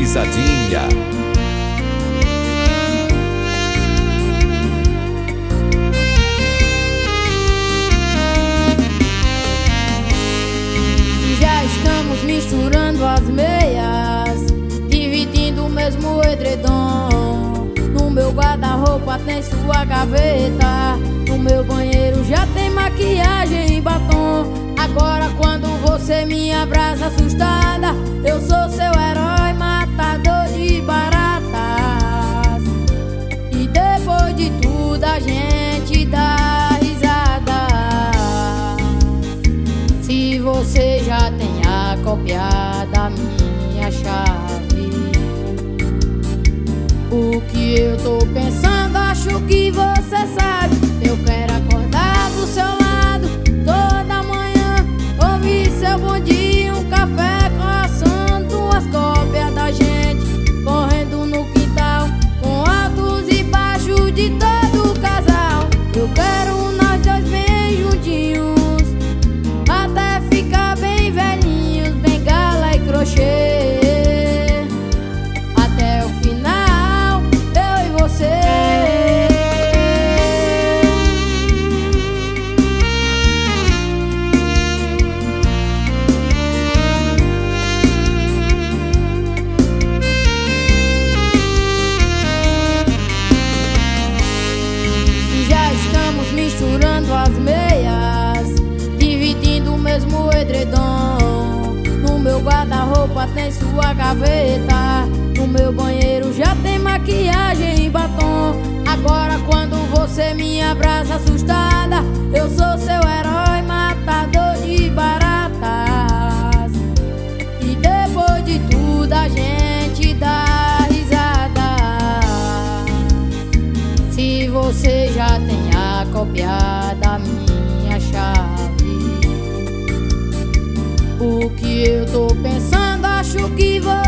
Pisadinha. Já estamos misturando as meias, dividindo o mesmo edredom. No meu guarda-roupa tem sua gaveta, no meu banheiro já tem maquiagem e batom. Agora quando você me abraça assustada, eu sou seu herói, matador de baratas. E depois de tudo a gente dá risada. Se você já tem a cópia da minha chave, o que eu tô pensando, acho que você sabe. Eu quero acordar do seu lado toda manhã, ouvir seu bom dia, um café coçando, as cópias da gente correndo no quintal, com altos e baixos de todo o casal. Eu quero nós dois bem juntinhos, até ficar bem velhinhos, bengala e crochê, até o final, eu e você. Já estamos misturando as meias, dividindo o mesmo edredom. No meu guarda-roupa tem sua gaveta, no meu banheiro já tem maquiagem e batom. Agora quando você me abraça assustada, eu sou seu herói, matador de baratas. E depois de tudo a gente dá risada. Se você já tem a cópia da minha chave, o que eu tô pensando, acho que você